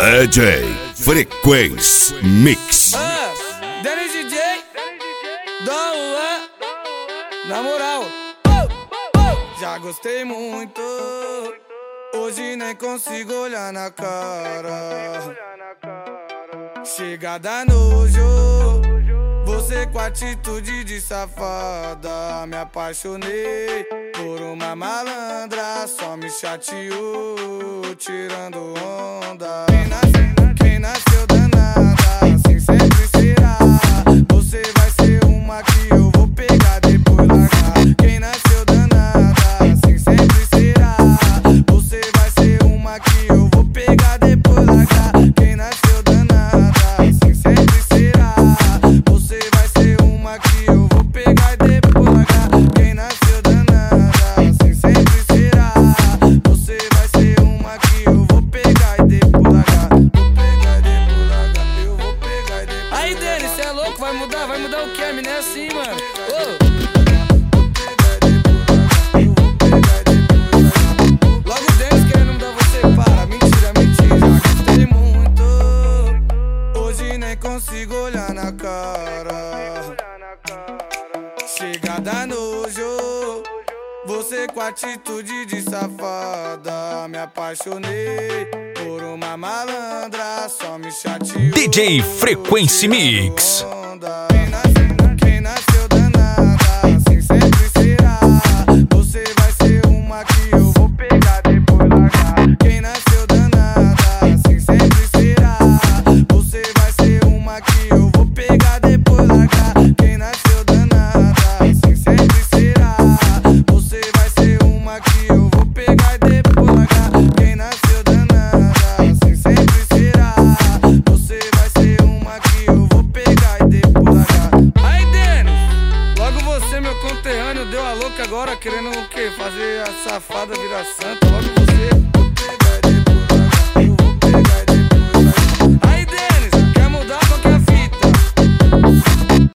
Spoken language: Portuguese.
DJ Frequency Mix. Dennis DJ, Dom Juan, na moral, já gostei muito. Hoje nem consigo olhar na cara. Chega da nojo, você com atitude de safada. Me apaixonei por uma malandra, só me chateou, tirando onda. Quem nasceu danada, assim sempre será. Você vai ser uma que eu vou pegar, depois largar. Quem nasceu danada, assim sempre será. Você vai ser uma que eu vou pegar, depois largar. Quem nasceu danada, assim sempre será. Você vai ser uma que eu vou pegar, depois largar. Quem nasceu danada, assim sempre será. Você vai ser uma que eu vou pegar e depois largar. Vou pegar e depois largar. Eu vou pegar e depois largar. Aí, Denis, cê é louco? Vai mudar o que? A mina é assim, mano. Logo o Denis querendo mudar você, para. Mentira, já gostei muito. Hoje nem consigo olhar na cara. Chega da nojo, você com atitude de safada. Me apaixonei por uma malandra, só me chateou. DJ Frequency Mix. Quem nasceu danada, assim sempre será. Você vai ser uma que eu vou pegar, depois largar. Quem nasceu danada, assim sempre será. Você vai ser uma que eu vou pegar, depois largar. Quem nasceu danada, assim sempre será. Você vai ser uma que eu vou pegar, depois largar. Quem nasceu danada, assim sempre será. Você vai ser uma que eu vou pegar e depois largar. Aí, Denis, logo você, meu conterrâneo, deu a louca agora, querendo o quê? Fazer a safada virar santa. Logo